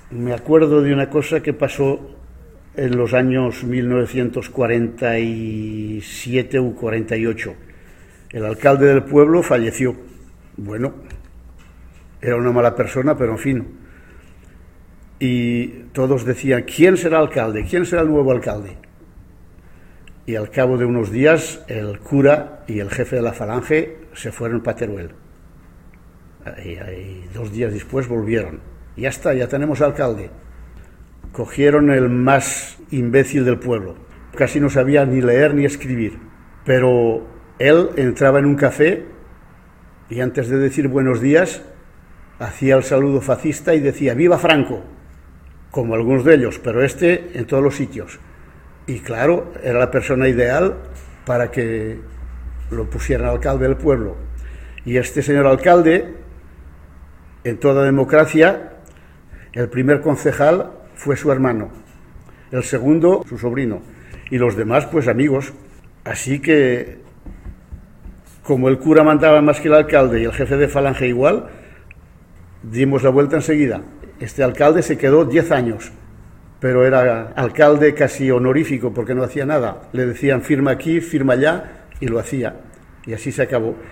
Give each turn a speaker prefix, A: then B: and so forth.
A: Me acuerdo de una cosa que pasó en los años 1947 u 48. El alcalde del pueblo falleció. Bueno, era una mala persona, pero en fin. Y todos decían, ¿quién será alcalde? ¿Quién será el nuevo alcalde? Y al cabo de unos días, el cura y el jefe de la falange se fueron para Teruel. Y 2 días después volvieron. Ya está, ya tenemos alcalde. Cogieron el más imbécil del pueblo. Casi no sabía ni leer ni escribir. Pero él entraba en un café y antes de decir buenos días, hacía el saludo fascista y decía ¡Viva Franco! Como algunos de ellos, pero en todos los sitios. Y claro, era la persona ideal para que lo pusieran alcalde del pueblo. Y este señor alcalde, en toda democracia, el primer concejal fue su hermano, el segundo su sobrino, y los demás pues amigos. Así que, como el cura mandaba más que el alcalde y el jefe de falange igual, dimos la vuelta enseguida. Este alcalde se quedó 10 años, pero era alcalde casi honorífico porque no hacía nada. Le decían firma aquí, firma allá, y lo hacía. Y así se acabó.